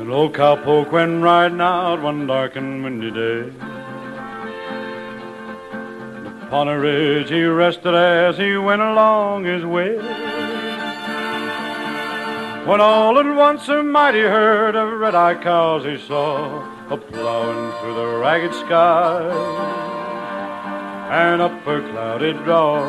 An old cowpoke went riding out one dark and windy day. Upon a ridge he rested as he went along his way, when all at once a mighty herd of red-eyed cows he saw a-plowing through the ragged sky and up a cloudy draw.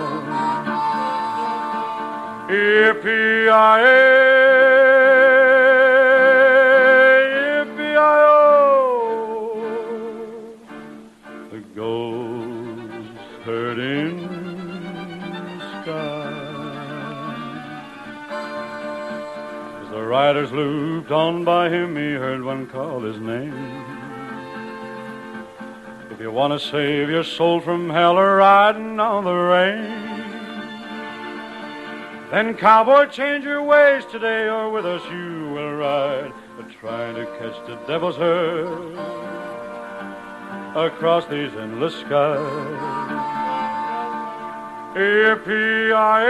Yippee-yi-yi, yippee-yi-oh, the ghost herd in the sky. As the riders looped on by him, he heard one call his name. If you want to save your soul from hell or riding on the range, then cowboy, change your ways today, or with us you will ride, trying to catch the devil's herd across these endless skies. Yippee-yi-yi,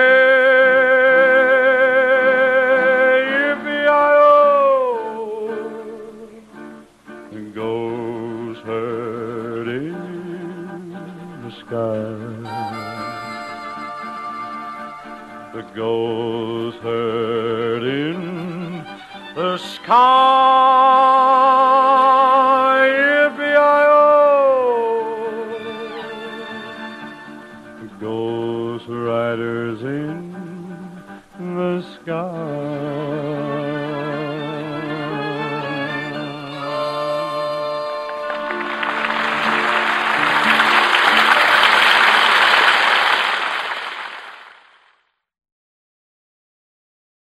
yippee-yi-oh, the ghost herd in the sky. The ghost herd in the sky.